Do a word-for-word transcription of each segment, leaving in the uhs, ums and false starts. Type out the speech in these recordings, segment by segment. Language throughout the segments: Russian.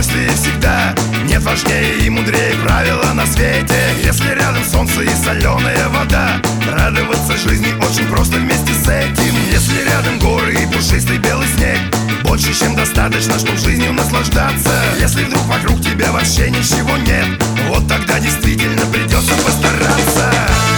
удовольствие всегда. Нет важнее и мудрее правила на свете. Если рядом солнце и соленая вода, радоваться жизни очень просто вместе с этим. Если рядом горы и пушистый белый снег, больше чем достаточно, чтоб жизнью наслаждаться. Если вдруг вокруг тебя вообще ничего нет, вот тогда действительно придется постараться.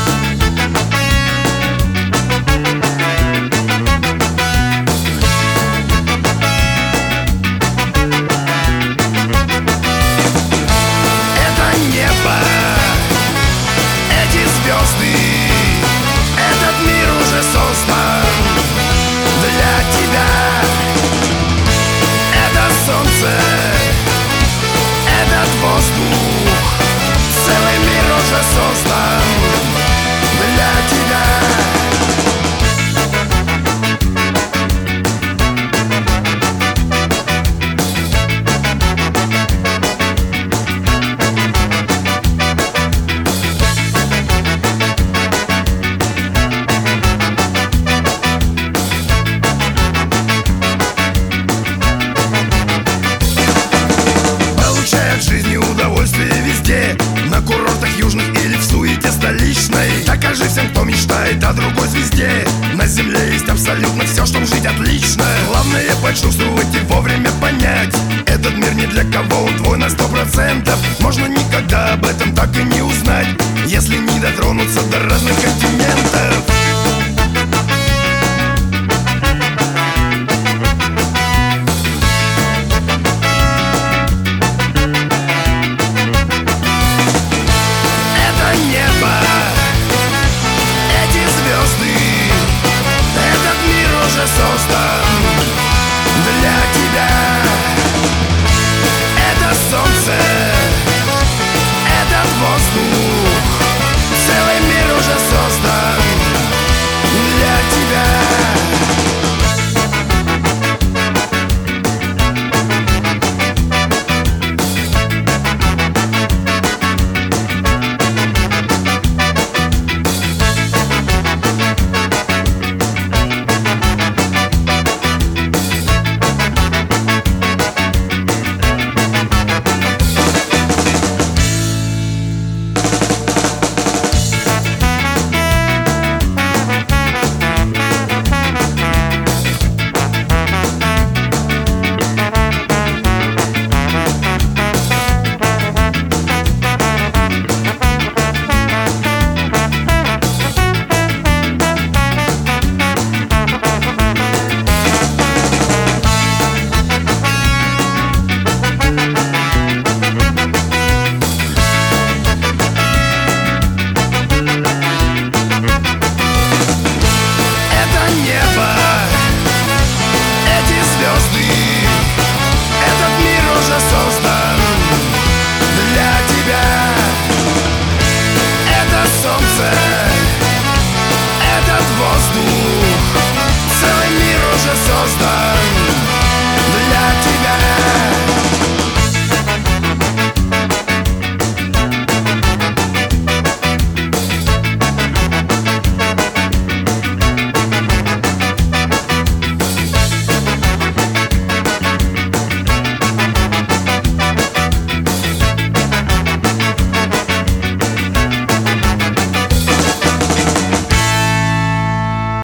Это небо, эти звезды, этот мир уже создан для тебя. Солнце, этот воздух, целый мир уже создан для тебя. На курортах южных или в суете столичной, докажи всем, кто мечтает о другой звезде. На земле есть абсолютно все, чтобы жить отлично. Главное почувствовать и вовремя